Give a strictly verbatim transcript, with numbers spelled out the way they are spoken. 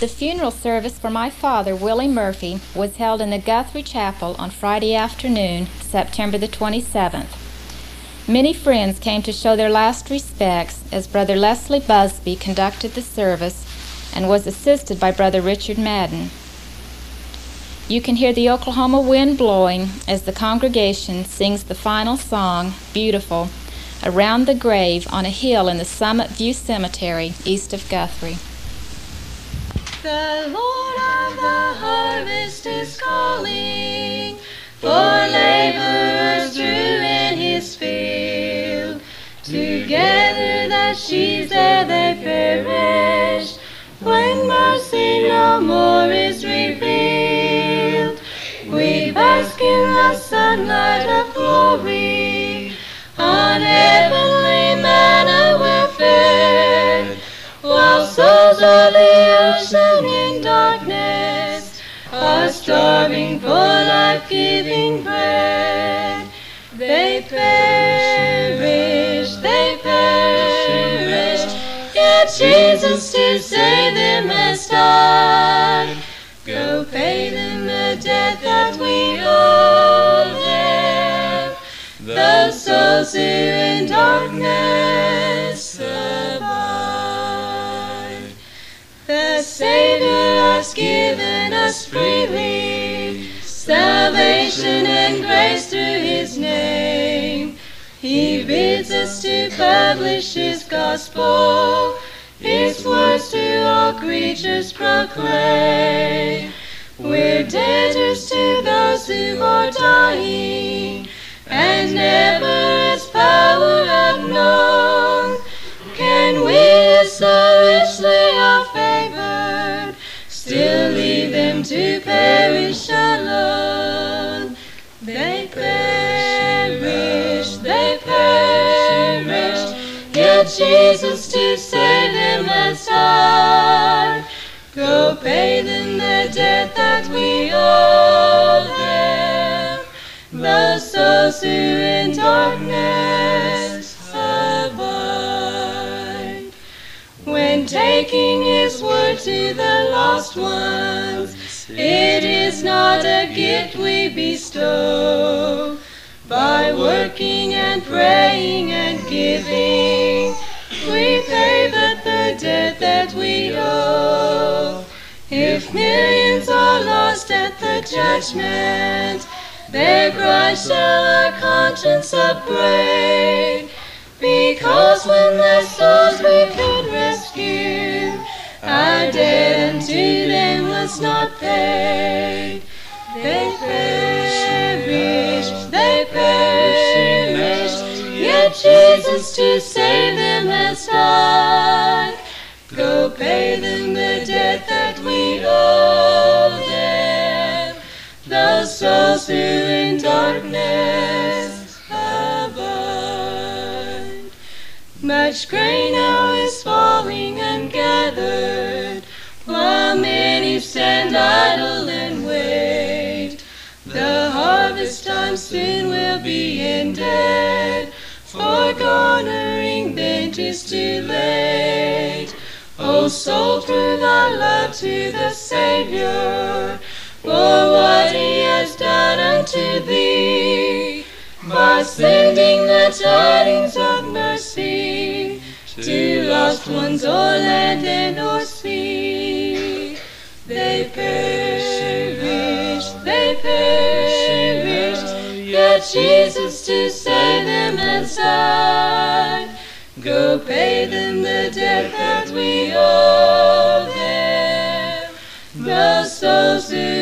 The funeral service for my father, Willie Murphy, was held in the Guthrie Chapel on Friday afternoon, September the twenty-seventh. Many friends came to show their last respects as Brother Leslie Busby conducted the service and was assisted by Brother Richard Madden. You can hear the Oklahoma wind blowing as the congregation sings the final song, Beautiful, around the grave on a hill in the Summit View Cemetery east of Guthrie. The Lord of the harvest is calling for laborers true in his field. Together the sheaves there they perish, when mercy no more is revealed. We bask in the sunlight of glory, on heavenly manna we're fed, while souls of the ocean in darkness are starving for life-giving bread. They perish, they perish, yet Jesus to save them has died. Go pay them the debt that we owe them, those souls who in darkness survive. The Savior has given us freely salvation and grace through his name. He bids us to publish his gospel, his words to all creatures proclaim. We're debtors to those who are dying, and never his power have known. Can we, as so richly are favored, still leave them to perish alone? They perish, they perish, yet Jesus to save them has died. Go pay them the debt that we owe them, those souls who in darkness abide. When taking his word to the lost ones, it is not a gift we bestow. By working and praying and giving, we pay but the debt that we owe. If millions are lost at the judgment, their cry shall our conscience upbraid, because when their souls we could rescue, our debt unto them was not paid. They perish, they perish, yet Jesus to save them has died. Go pay them the debt that we owe them, those souls who in darkness abide. Much grain now is falling ungathered, while many stand idle and wait. The harvest time soon will be ended, for garnering then 'tis too late. O soul, prove thy love to the Savior, for what he has done unto thee, by sending the tidings of mercy to lost ones o'er land and o'er sea. They perish, they perish, yet Jesus to save them has died. Go pay them the debt that we owe them, those souls who